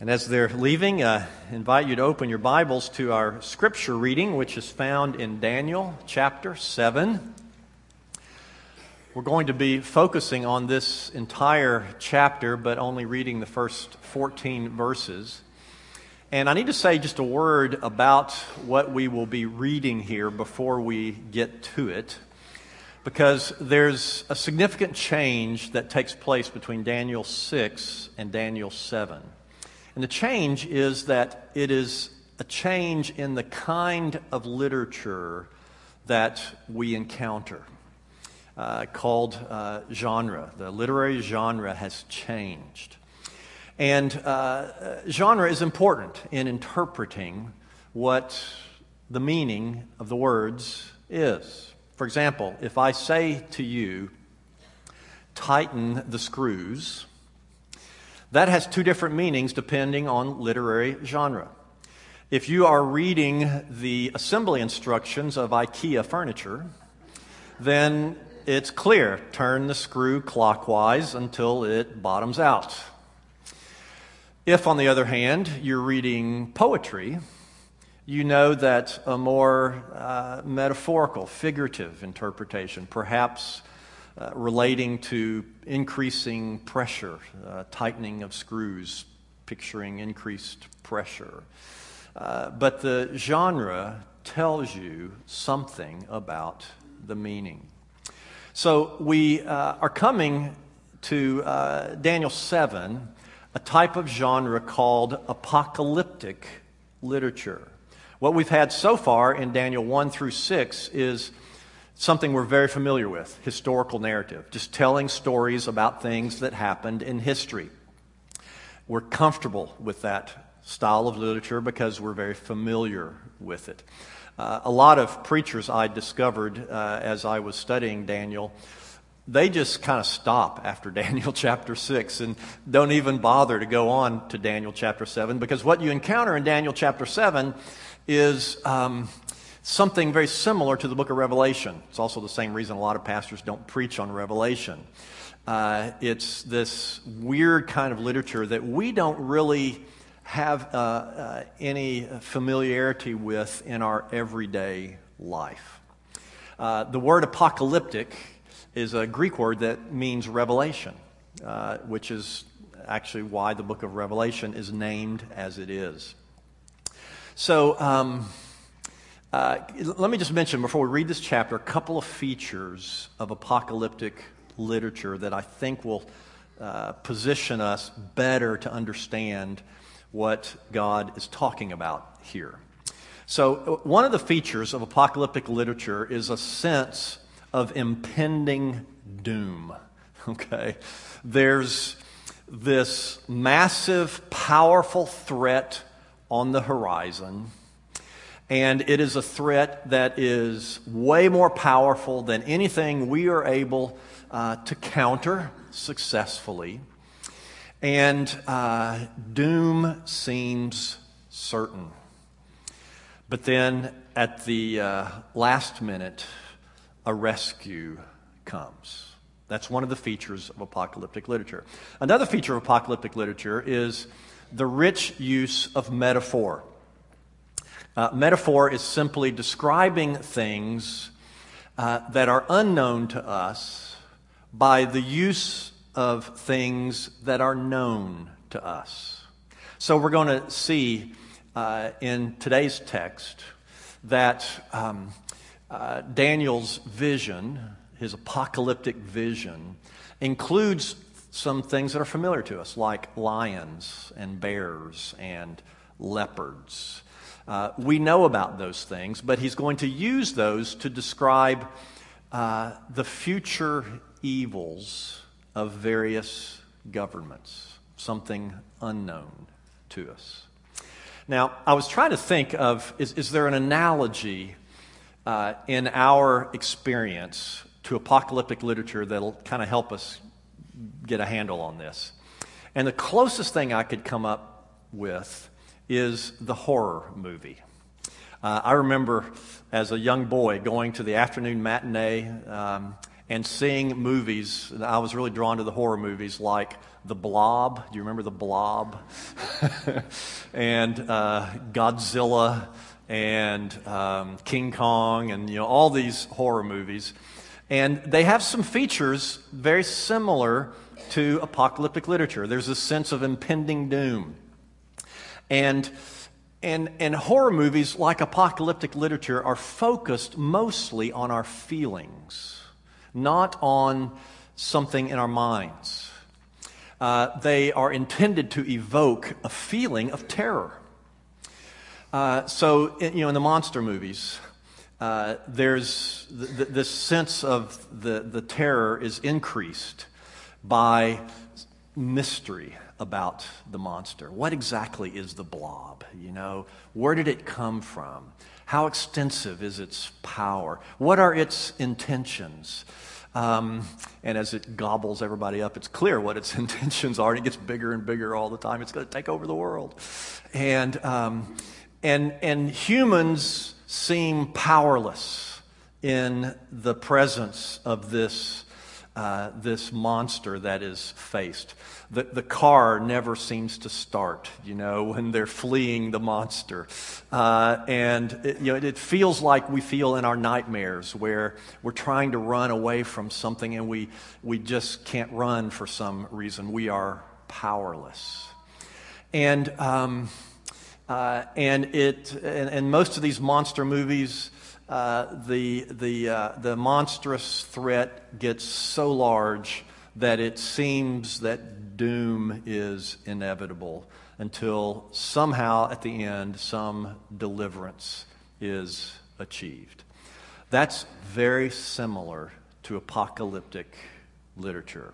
And as they're leaving, I invite you to open your Bibles to our scripture reading, which is found in Daniel chapter 7. We're going to be focusing on this entire chapter, but only reading the first 14 verses. And I need to say just a word about what we will be reading here before we get to it, because there's a significant change that takes place between Daniel 6 and Daniel 7. And the change is that it is a change in the kind of literature that we encounter, called genre. The literary genre has changed. And genre is important in interpreting what the meaning of the words is. For example, if I say to you, tighten the screws, that has two different meanings depending on literary genre. If you are reading the assembly instructions of IKEA furniture, then it's clear, turn the screw clockwise until it bottoms out. If, on the other hand, you're reading poetry, you know that a more metaphorical, figurative interpretation, perhaps relating to increasing pressure, tightening of screws, picturing increased pressure. But the genre tells you something about the meaning. So we are coming to Daniel 7, a type of genre called apocalyptic literature. What we've had so far in Daniel 1 through 6 is something we're very familiar with, historical narrative, just telling stories about things that happened in history. We're comfortable with that style of literature because we're very familiar with it. A lot of preachers I discovered as I was studying Daniel, they just kind of stop after Daniel chapter 6 and don't even bother to go on to Daniel chapter 7, because what you encounter in Daniel chapter 7 is something very similar to the book of Revelation. It's also the same reason a lot of pastors don't preach on Revelation. It's this weird kind of literature that we don't really have any familiarity with in our everyday life. The word apocalyptic is a Greek word that means revelation, which is actually why the book of Revelation is named as it is. So, let me just mention, before we read this chapter, a couple of features of apocalyptic literature that I think will position us better to understand what God is talking about here. So, one of the features of apocalyptic literature is a sense of impending doom. Okay? There's this massive, powerful threat on the horizon. And it is a threat that is way more powerful than anything we are able to counter successfully. And doom seems certain. But then at the last minute, a rescue comes. That's one of the features of apocalyptic literature. Another feature of apocalyptic literature is the rich use of metaphor. Metaphor is simply describing things that are unknown to us by the use of things that are known to us. So we're going to see in today's text that Daniel's vision, his apocalyptic vision, includes some things that are familiar to us, like lions and bears and leopards. We know about those things, but he's going to use those to describe the future evils of various governments, something unknown to us. Now, I was trying to think of, is there an analogy in our experience to apocalyptic literature that'll kind of help us get a handle on this? And the closest thing I could come up with is the horror movie. I remember as a young boy going to the afternoon matinee and seeing movies. I was really drawn to the horror movies like The Blob. Do you remember The Blob? And Godzilla and King Kong and all these horror movies. And they have some features very similar to apocalyptic literature. There's a sense of impending doom. And horror movies, like apocalyptic literature, are focused mostly on our feelings, not on something in our minds. They are intended to evoke a feeling of terror. So, in the monster movies, there's this sense of the terror is increased by mystery about the monster. What exactly is the blob? Where did it come from? How extensive is its power? What are its intentions? And as it gobbles everybody up, it's clear what its intentions are, and it gets bigger and bigger all the time. It's going to take over the world. And humans seem powerless in the presence of this monster that is faced. The car never seems to start, when they're fleeing the monster. And it feels like we feel in our nightmares, where we're trying to run away from something and we just can't run for some reason. We are powerless. And most of these monster movies, the monstrous threat gets so large that it seems that doom is inevitable until somehow at the end some deliverance is achieved. That's very similar to apocalyptic literature.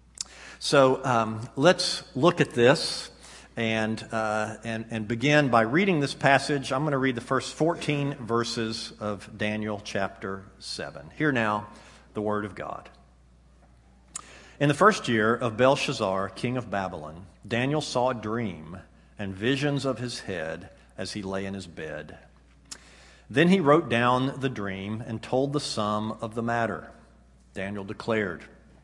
So let's look at this and begin by reading this passage. I'm going to read the first 14 verses of Daniel chapter 7. Hear now the word of God. In the first year of Belshazzar, king of Babylon, Daniel saw a dream and visions of his head as he lay in his bed. Then he wrote down the dream and told the sum of the matter. Daniel declared,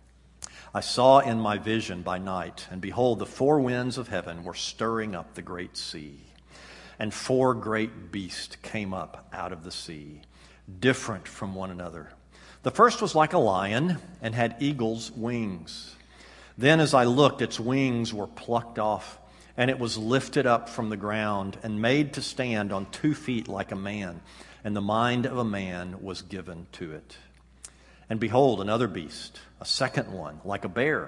I saw in my vision by night, and behold, the four winds of heaven were stirring up the great sea. And four great beasts came up out of the sea, different from one another. The first was like a lion and had eagle's wings. Then as I looked, its wings were plucked off, and it was lifted up from the ground and made to stand on 2 feet like a man, and the mind of a man was given to it. And behold, another beast, a second one, like a bear.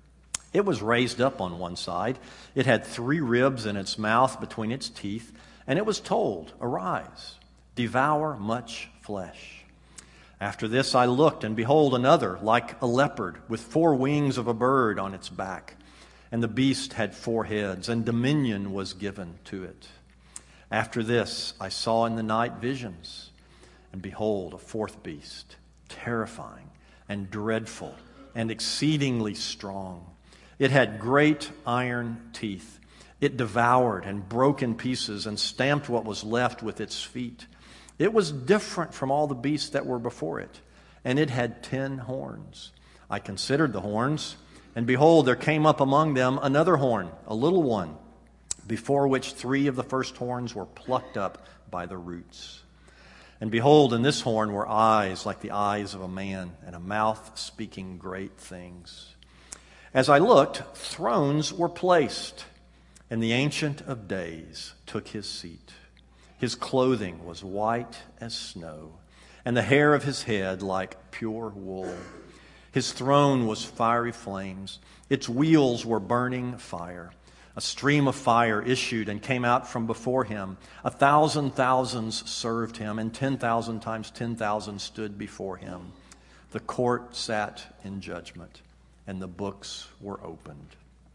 It was raised up on one side. It had 3 ribs in its mouth between its teeth, and it was told, Arise, devour much flesh. After this I looked, and behold, another, like a leopard, with 4 wings of a bird on its back. And the beast had 4 heads, and dominion was given to it. After this I saw in the night visions, and behold, a 4th beast, terrifying and dreadful and exceedingly strong. It had great iron teeth. It devoured and broke in pieces and stamped what was left with its feet. It was different from all the beasts that were before it, and it had 10 horns. I considered the horns, and behold, there came up among them another horn, a little one, before which 3 of the first horns were plucked up by the roots. And behold, in this horn were eyes like the eyes of a man, and a mouth speaking great things. As I looked, thrones were placed, and the Ancient of Days took his seat. His clothing was white as snow, and the hair of his head like pure wool. His throne was fiery flames. Its wheels were burning fire. A stream of fire issued and came out from before him. 1,000 thousands served him, and 10,000 times 10,000 stood before him. The court sat in judgment, and the books were opened.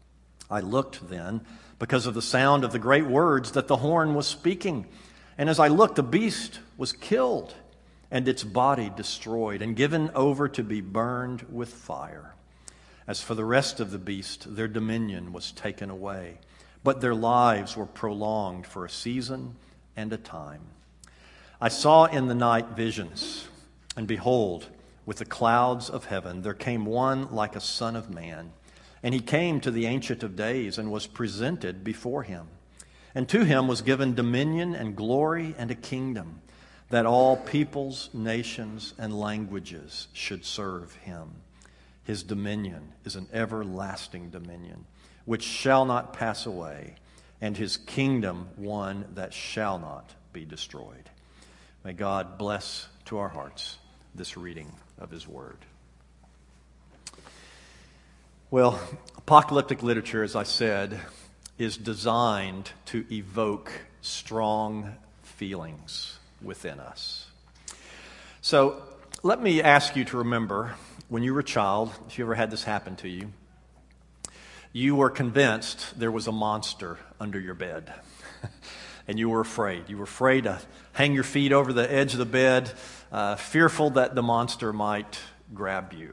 I looked then, because of the sound of the great words that the horn was speaking. And as I looked, the beast was killed, and its body destroyed, and given over to be burned with fire. As for the rest of the beast, their dominion was taken away, but their lives were prolonged for a season and a time. I saw in the night visions, and behold, with the clouds of heaven there came one like a son of man, And he came to the Ancient of Days and was presented before him. And to him was given dominion and glory and a kingdom, that all peoples, nations, and languages should serve him. His dominion is an everlasting dominion, which shall not pass away, and his kingdom one that shall not be destroyed. May God bless to our hearts this reading of his word. Well, apocalyptic literature, as I said, is designed to evoke strong feelings within us. So let me ask you to remember when you were a child, if you ever had this happen to you, you were convinced there was a monster under your bed. And you were afraid. You were afraid to hang your feet over the edge of the bed, fearful that the monster might grab you.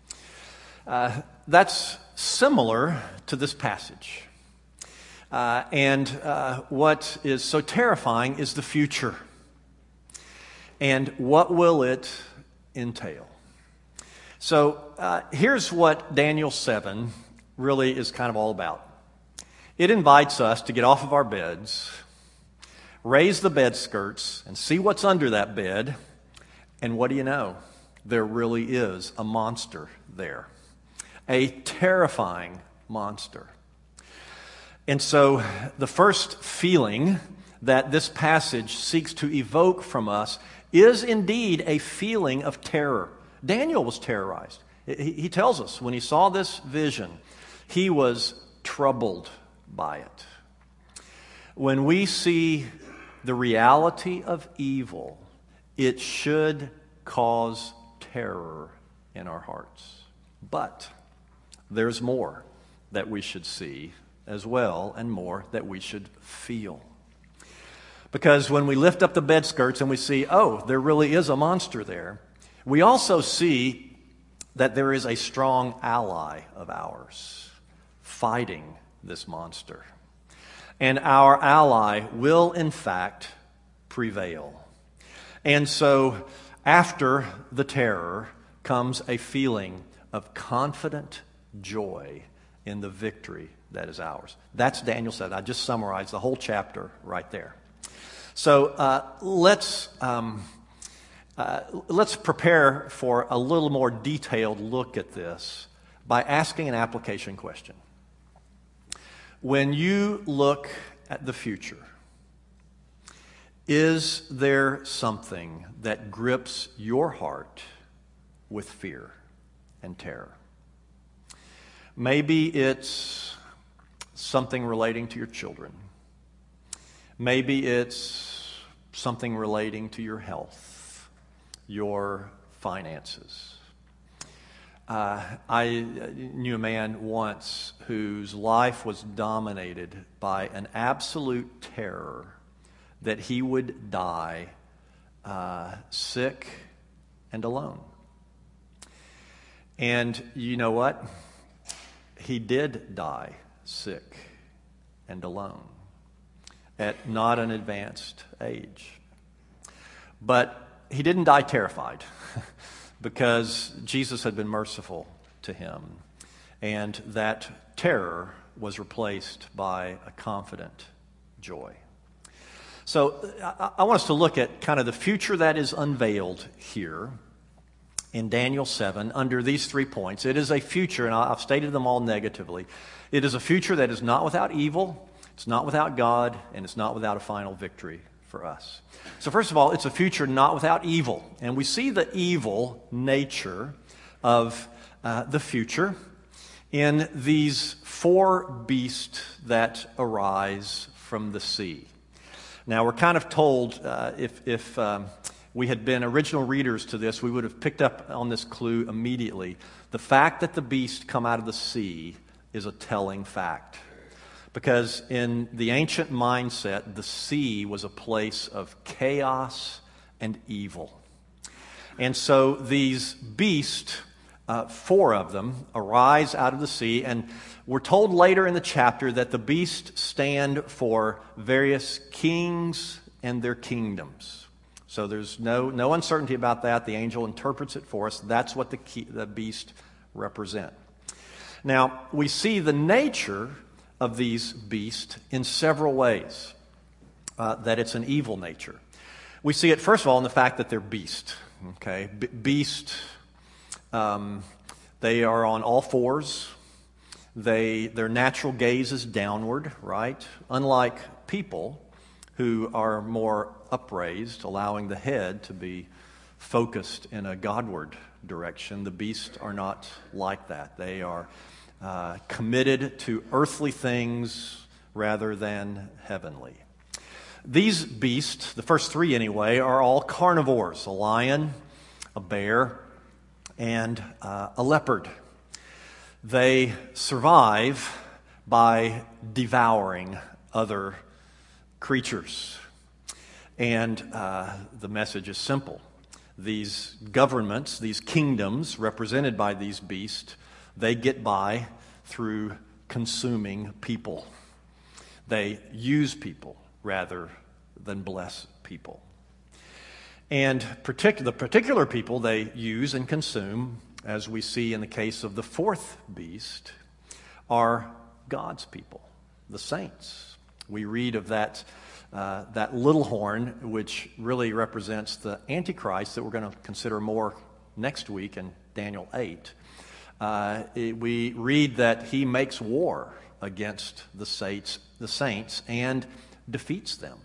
That's similar to this passage. And what is so terrifying is the future. And what will it entail? So here's what Daniel 7 really is kind of all about. It invites us to get off of our beds, raise the bed skirts, and see what's under that bed. And what do you know? There really is a monster there. A terrifying monster. And so the first feeling that this passage seeks to evoke from us is indeed a feeling of terror. Daniel was terrorized. He tells us when he saw this vision, he was troubled by it. When we see the reality of evil, it should cause terror in our hearts. But there's more that we should see as well, and more that we should feel. Because when we lift up the bed skirts and we see, oh, there really is a monster there, we also see that there is a strong ally of ours fighting this monster. And our ally will, in fact, prevail. And so, after the terror comes a feeling of confident joy in the victory that is ours. That's Daniel 7. I just summarized the whole chapter right there. So let's prepare for a little more detailed look at this by asking an application question. When you look at the future, is there something that grips your heart with fear and terror? Maybe it's something relating to your children. Maybe it's something relating to your health, your finances. I knew a man once whose life was dominated by an absolute terror that he would die sick and alone. And you know what? He did die sick and alone at not an advanced age. But he didn't die terrified because Jesus had been merciful to him. And that terror was replaced by a confident joy. So I want us to look at kind of the future that is unveiled here in Daniel 7 under these 3 points. It is a future, and I've stated them all negatively. It is a future that is not without evil, it's not without God, and it's not without a final victory for us. So first of all, it's a future not without evil. And we see the evil nature of the future in these 4 beasts that arise from the sea. Now, we're kind of told, if we had been original readers to this, we would have picked up on this clue immediately. The fact that the beasts come out of the sea is a telling fact. Because in the ancient mindset, the sea was a place of chaos and evil. And so these beasts, 4 of them, arise out of the sea, and we're told later in the chapter that the beasts stand for various kings and their kingdoms. So there's no uncertainty about that. The angel interprets it for us. That's what the beast represent. Now, we see the nature of these beasts in several ways, that it's an evil nature. We see it, first of all, in the fact that they're beasts. Okay? Beast, they are on all fours. Their natural gaze is downward, right? Unlike people who are more upraised, allowing the head to be focused in a Godward direction. The beasts are not like that. They are committed to earthly things rather than heavenly. These beasts, the first three anyway, are all carnivores: a lion, a bear, and a leopard. They survive by devouring other creatures. And the message is simple. These governments, these kingdoms represented by these beasts, they get by through consuming people. They use people rather than bless people. And the particular people they use and consume, as we see in the case of the fourth beast, are God's people, the saints. We read of that little horn, which really represents the Antichrist that we're going to consider more next week in Daniel 8. We read that he makes war against the saints and defeats them.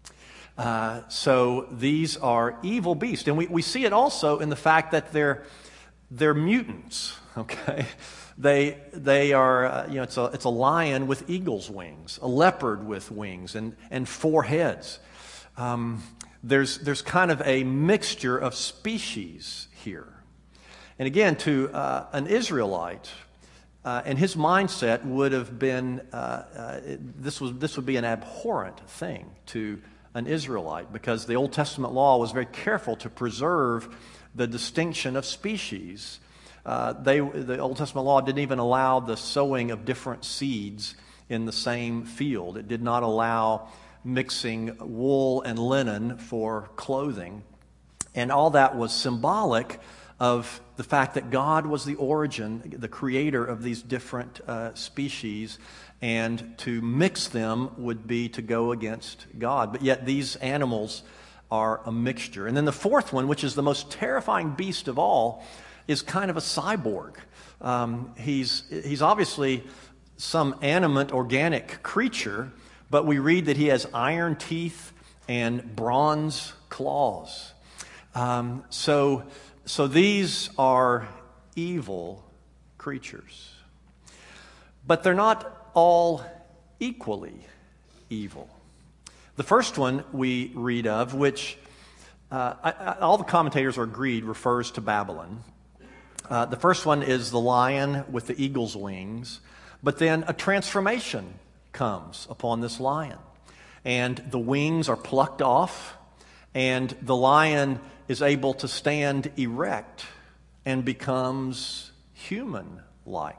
So these are evil beasts. And we see it also in the fact that they're mutants, okay? They are, it's a lion with eagle's wings, a leopard with wings and four heads. There's kind of a mixture of species here. And again, to an Israelite, and his mindset would have been, this would be an abhorrent thing to an Israelite, because the Old Testament law was very careful to preserve the distinction of species. The Old Testament law didn't even allow the sowing of different seeds in the same field. It did not allow mixing wool and linen for clothing. And all that was symbolic of the fact that God was the origin, the creator of these different species, and to mix them would be to go against God. But yet these animals are a mixture. And then the fourth one, which is the most terrifying beast of all, is kind of a cyborg. He's obviously some animate, organic creature, but we read that he has iron teeth and bronze claws. So these are evil creatures. But they're not all equally evil. The first one we read of, which all the commentators are agreed refers to Babylon. The first one is the lion with the eagle's wings, but then a transformation comes upon this lion. And the wings are plucked off, and the lion is able to stand erect and becomes human-like.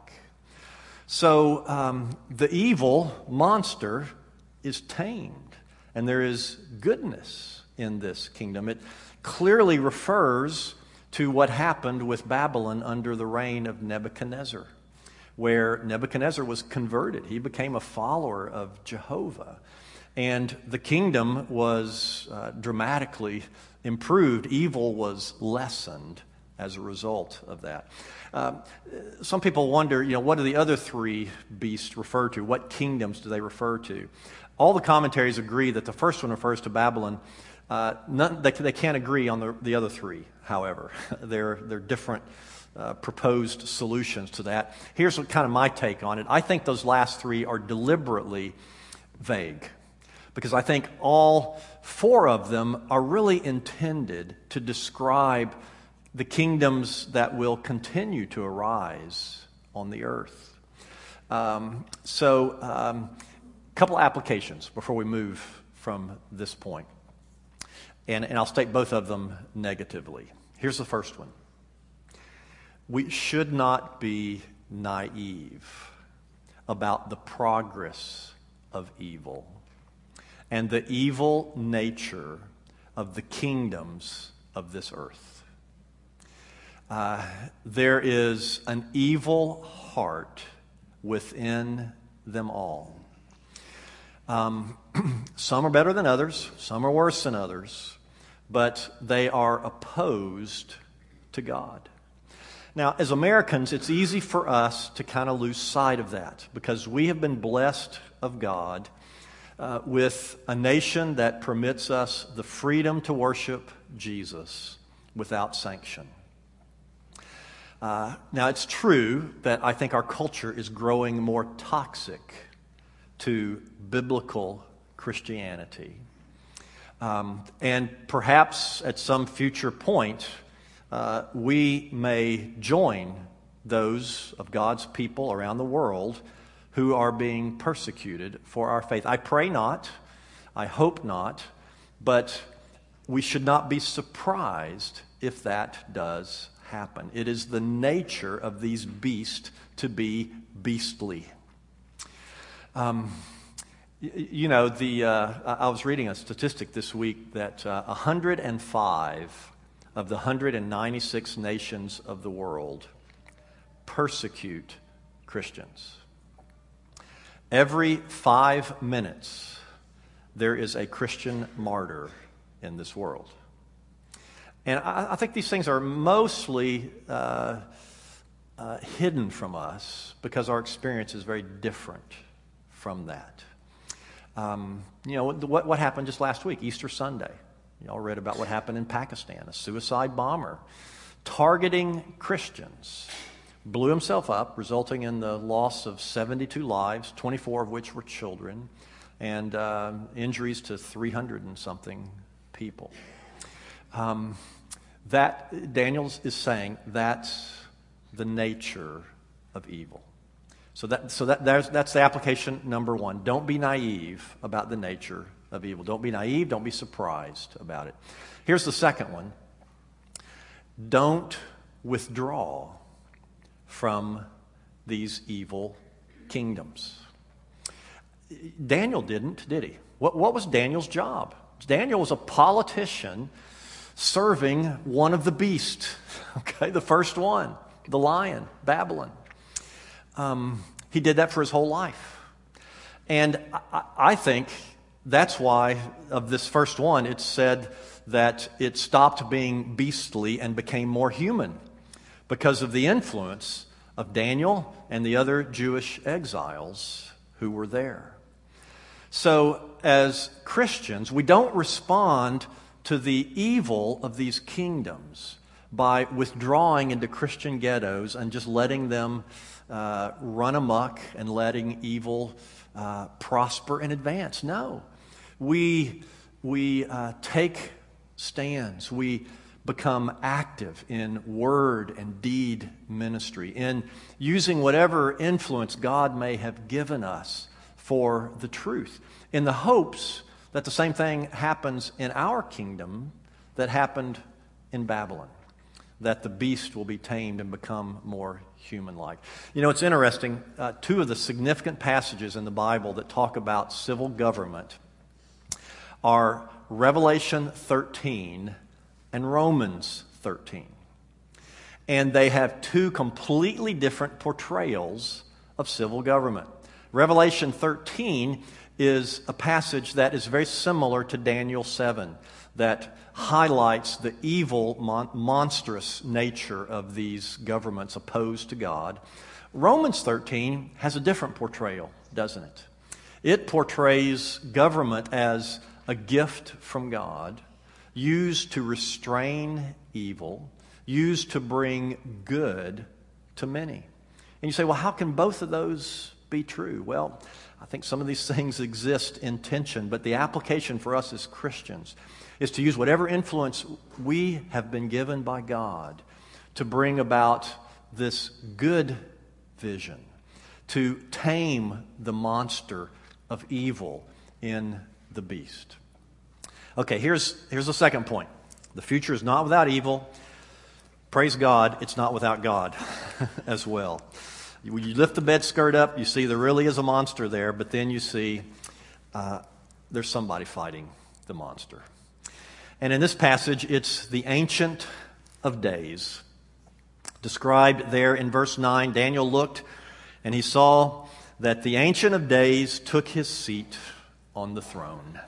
So the evil monster is tamed, and there is goodness in this kingdom. It clearly refers to what happened with Babylon under the reign of Nebuchadnezzar, where Nebuchadnezzar was converted. He became a follower of Jehovah, and the kingdom was dramatically improved. Evil was lessened as a result of that. Some people wonder, what do the other three beasts refer to? What kingdoms do they refer to? All the commentaries agree that the first one refers to Babylon. They can't agree on the other three, however. They're different proposed solutions to that. Here's kind of my take on it. I think those last three are deliberately vague, because I think all four of them are really intended to describe the kingdoms that will continue to arise on the earth. Couple applications before we move from this point. And I'll state both of them negatively. Here's the first one. We should not be naive about the progress of evil and the evil nature of the kingdoms of this earth. There is an evil heart within them all. Some are better than others, some are worse than others, but they are opposed to God. Now, as Americans, it's easy for us to kind of lose sight of that because we have been blessed of God with a nation that permits us the freedom to worship Jesus without sanction. Now, it's true that I think our culture is growing more toxic to biblical Christianity. And perhaps at some future point, we may join those of God's people around the world who are being persecuted for our faith. I pray not, I hope not, but we should not be surprised if that does happen. It is the nature of these beasts to be beastly. I was reading a statistic this week that 105 of the 196 nations of the world persecute Christians. Every 5 minutes, there is a Christian martyr in this world. And I think these things are mostly hidden from us because our experience is very different from that. What happened just last week, Easter Sunday? You all read about what happened in Pakistan, a suicide bomber targeting Christians. Blew himself up, resulting in the loss of 72 lives, 24 of which were children, and injuries to 300 and something people. That Daniel is saying that's the nature of evil. So that's the application number one. Don't be naive about the nature of evil. Don't be naive. Don't be surprised about it. Here's the second one. Don't withdraw from these evil kingdoms. Daniel didn't, did he? What was Daniel's job? Daniel was a politician serving one of the beasts, okay, the first one, the lion, Babylon. He did that for his whole life. And I think that's why of this first one, it said that it stopped being beastly and became more human because of the influence of Daniel and the other Jewish exiles who were there. So as Christians, we don't respond to the evil of these kingdoms by withdrawing into Christian ghettos and just letting them run amok and letting evil prosper and advance. No. We take stands. We become active in word and deed ministry, in using whatever influence God may have given us for the truth, in the hopes that the same thing happens in our kingdom that happened in Babylon, that the beast will be tamed and become more human-like. You know, it's interesting, two of the significant passages in the Bible that talk about civil government are Revelation 13 and Romans 13. And they have two completely different portrayals of civil government. Revelation 13 is a passage that is very similar to Daniel 7, that highlights the evil, monstrous nature of these governments opposed to God. Romans 13 has a different portrayal, doesn't it? It portrays government as a gift from God, used to restrain evil, used to bring good to many. And you say, well, how can both of those be true? Well, I think some of these things exist in tension, but the application for us as Christians is to use whatever influence we have been given by God to bring about this good vision, to tame the monster of evil in the beast. Okay, here's the second point. The future is not without evil. Praise God, it's not without God as well. When you lift the bed skirt up, you see there really is a monster there, but then you see there's somebody fighting the monster. And in this passage, it's the Ancient of Days. Described there in verse 9, Daniel looked, and he saw that the Ancient of Days took his seat on the throne.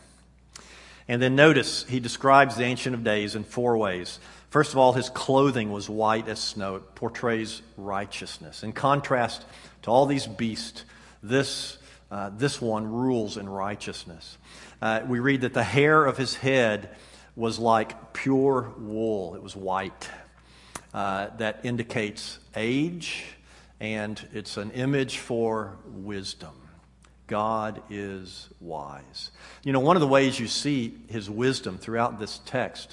And then notice, he describes the Ancient of Days in 4 ways. First of all, his clothing was white as snow. It portrays righteousness. In contrast to all these beasts, this one rules in righteousness. We read that the hair of his head was like pure wool. It was white. That indicates age, and it's an image for wisdom. God is wise. You know, one of the ways you see his wisdom throughout this text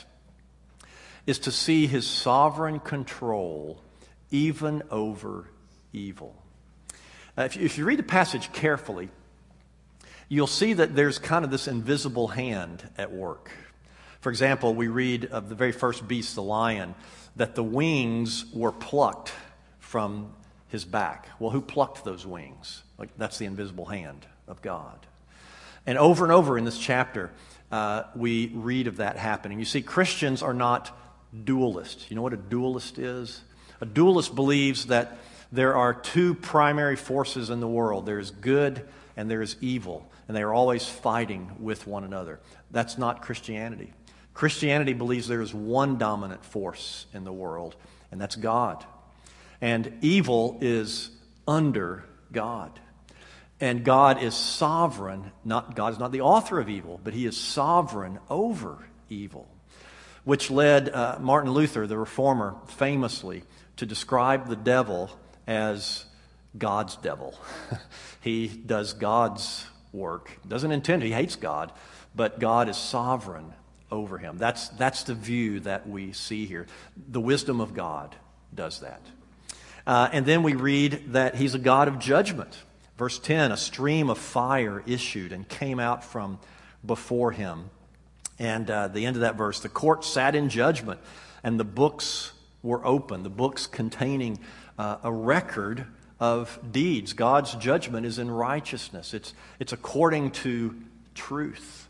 is to see his sovereign control even over evil. If you read the passage carefully, you'll see that there's kind of this invisible hand at work. For example, we read of the very first beast, the lion, that the wings were plucked from his back. Well, who plucked those wings? That's the invisible hand of God. And over in this chapter, we read of that happening. You see, Christians are not dualists. You know what a dualist is? A dualist believes that there are 2 primary forces in the world. There is good and there is evil, and they are always fighting with one another. That's not Christianity. Christianity believes there is one dominant force in the world, and that's God. And evil is under God. And God is sovereign. God is not the author of evil, but he is sovereign over evil, which led Martin Luther, the reformer, famously to describe the devil as God's devil. He does God's work. Doesn't intend to. He hates God, but God is sovereign over him. That's the view that we see here. The wisdom of God does that. And then we read that he's a God of judgment. Verse 10, a stream of fire issued and came out from before him. And the end of that verse, the court sat in judgment, and the books were open, the books containing a record of deeds. God's judgment is in righteousness. It's according to truth.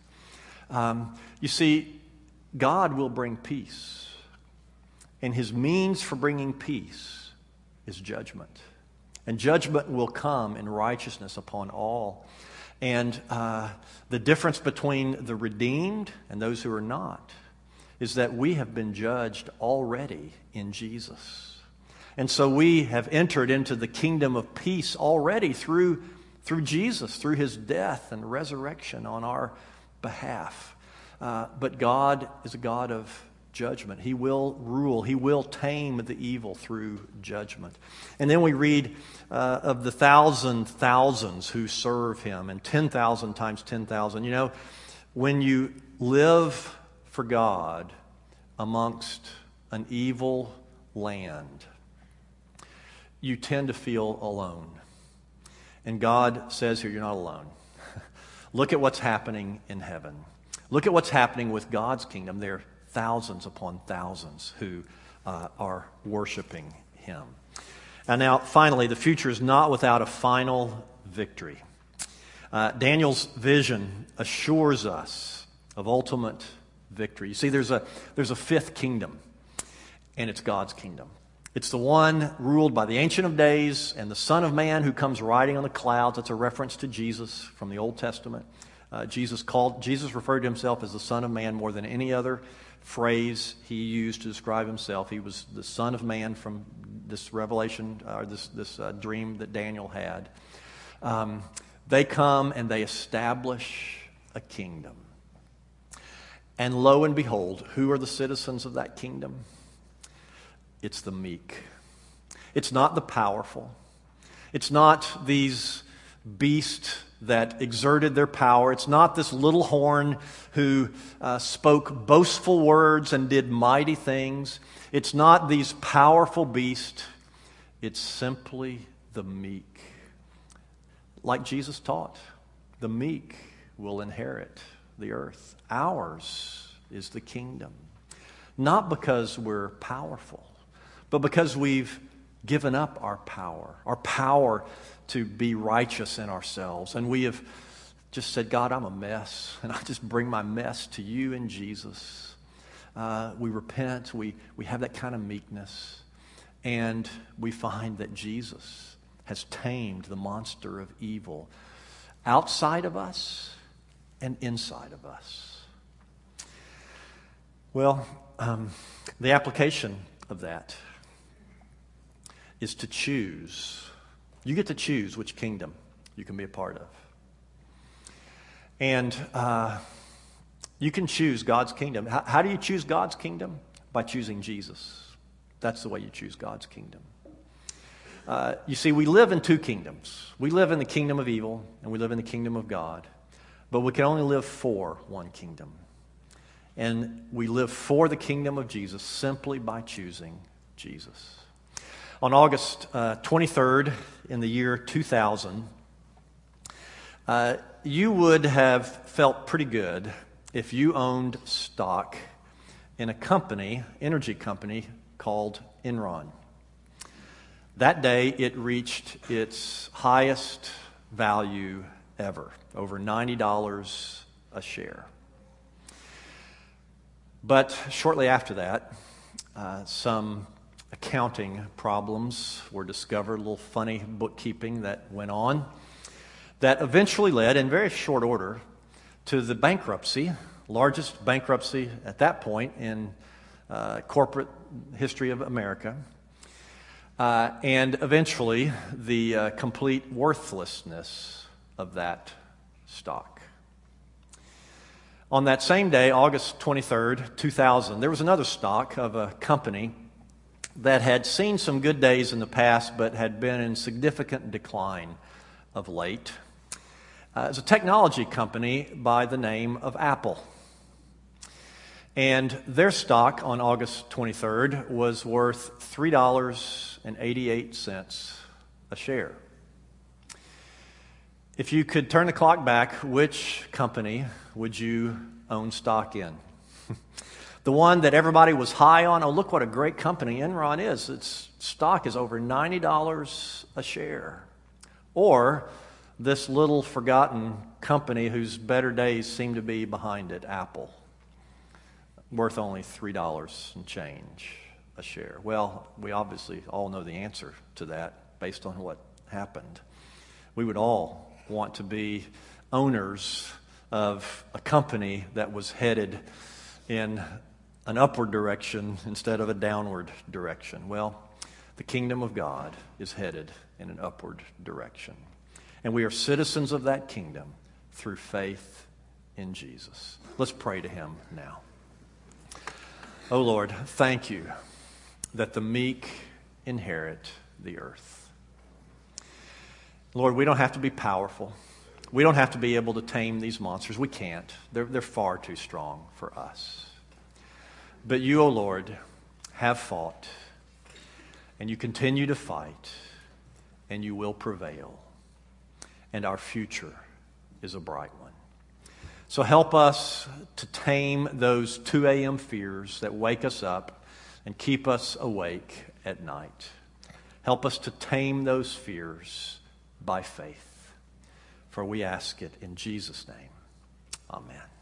You see, God will bring peace, and his means for bringing peace is judgment. And judgment will come in righteousness upon all. And the difference between the redeemed and those who are not is that we have been judged already in Jesus. And so we have entered into the kingdom of peace already through Jesus, through his death and resurrection on our behalf. But God is a God of judgment. He will rule. He will tame the evil through judgment. And then we read of the thousands who serve him, and 10,000 times 10,000. You know, when you live for God amongst an evil land, you tend to feel alone. And God says here, you're not alone. Look at what's happening in heaven. Look at what's happening with God's kingdom. There are thousands upon thousands who are worshiping him. And now, finally, the future is not without a final victory. Daniel's vision assures us of ultimate victory. You see, there's a 5th kingdom, and it's God's kingdom. It's the one ruled by the Ancient of Days and the Son of Man who comes riding on the clouds. That's a reference to Jesus from the Old Testament. Jesus referred to himself as the Son of Man more than any other phrase he used to describe himself. He was the Son of Man from this revelation, or this dream that Daniel had. They come and they establish a kingdom. And lo and behold, who are the citizens of that kingdom? It's the meek. It's not the powerful. It's not these beasts that exerted their power. It's not this little horn who spoke boastful words and did mighty things. It's not these powerful beasts. It's simply the meek. Like Jesus taught, the meek will inherit the earth. Ours is the kingdom. Not because we're powerful, but because we've given up our power to be righteous in ourselves. And we have just said, God, I'm a mess, and I just bring my mess to you in Jesus. We repent, we have that kind of meekness, and we find that Jesus has tamed the monster of evil outside of us and inside of us. Well, the application of that is to choose. You get to choose which kingdom you can be a part of. And you can choose God's kingdom. How do you choose God's kingdom? By choosing Jesus. That's the way you choose God's kingdom. You see, we live in two kingdoms. We live in the kingdom of evil, and we live in the kingdom of God. But we can only live for one kingdom. And we live for the kingdom of Jesus simply by choosing Jesus. On August 23rd in the year 2000, you would have felt pretty good if you owned stock in a company, energy company, called Enron. That day, it reached its highest value ever, over $90 a share. But shortly after that, some accounting problems were discovered, a little funny bookkeeping that went on, that eventually led, in very short order, to the bankruptcy, largest bankruptcy at that point in corporate history of America, and eventually the complete worthlessness of that stock. On that same day, August 23rd, 2000, there was another stock of a company that had seen some good days in the past but had been in significant decline of late. It's a technology company by the name of Apple. And their stock on August 23rd was worth $3.88 a share. If you could turn the clock back, which company would you own stock in? The one that everybody was high on? Oh, look what a great company Enron is. Its stock is over $90 a share. Or this little forgotten company whose better days seem to be behind it, Apple, worth only $3 and change a share. Well, we obviously all know the answer to that based on what happened. We would all want to be owners of a company that was headed in an upward direction instead of a downward direction. Well, the kingdom of God is headed in an upward direction. And we are citizens of that kingdom through faith in Jesus. Let's pray to him now. Oh Lord, thank you that the meek inherit the earth. Lord, we don't have to be powerful. We don't have to be able to tame these monsters. We can't. They're far too strong for us. But you, O Lord, have fought, and you continue to fight, and you will prevail. And our future is a bright one. So help us to tame those 2 a.m. fears that wake us up and keep us awake at night. Help us to tame those fears by faith. For we ask it in Jesus' name. Amen.